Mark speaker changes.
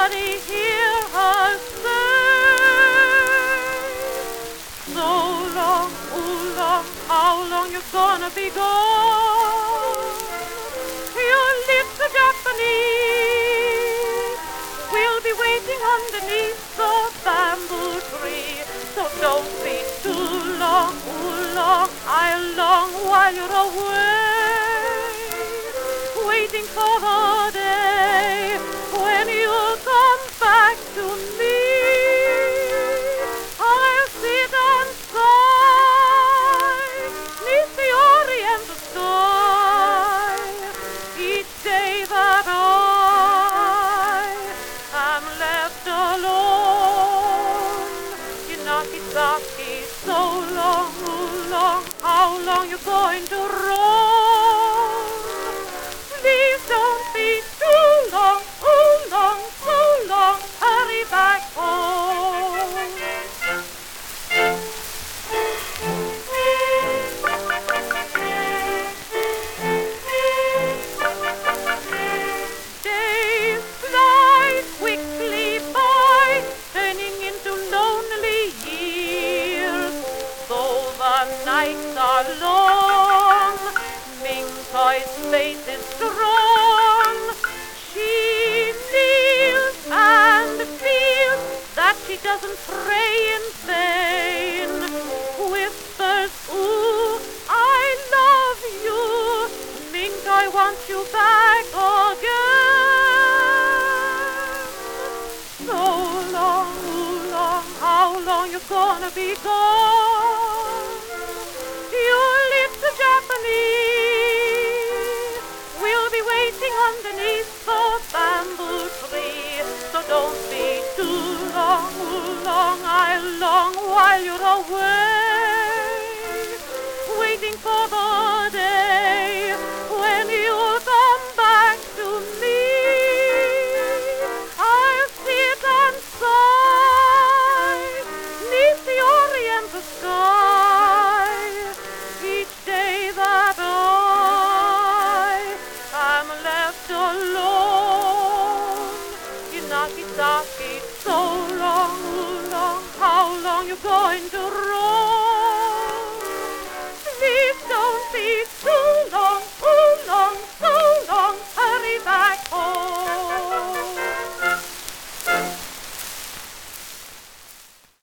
Speaker 1: nobody hear her say. So long, oh long, how long you gonna be gone? Your little Japanese will be waiting underneath the bamboo tree. So don't be too long, oh long, I long while you're away, waiting for the day when you'll come back to me. I'll sit and sigh 'neath the oriental sky each day that I am left alone. Yunakizaki, so long, oh long, how long you going to roam? Please don't be too long, oh long, so long, hurry back home. Days fly quickly by, turning into lonely years. Though the nights are long, Ming-Toi's faith is strong. She kneels and feels that she doesn't pray in vain. Whispers, ooh, I love you, Ming-Toi wants you back again. So long, ooh long, how long you gonna be gone? Your little Japanese will be waiting underneath the bamboo tree. So don't be too long, ooh long, I long while you're away, waiting for the day when you'll come back to me. I'll sit and sigh 'neath the oriental sky each day that I am left alone. Yunakizaki, so long, oh long, how long you going to roam?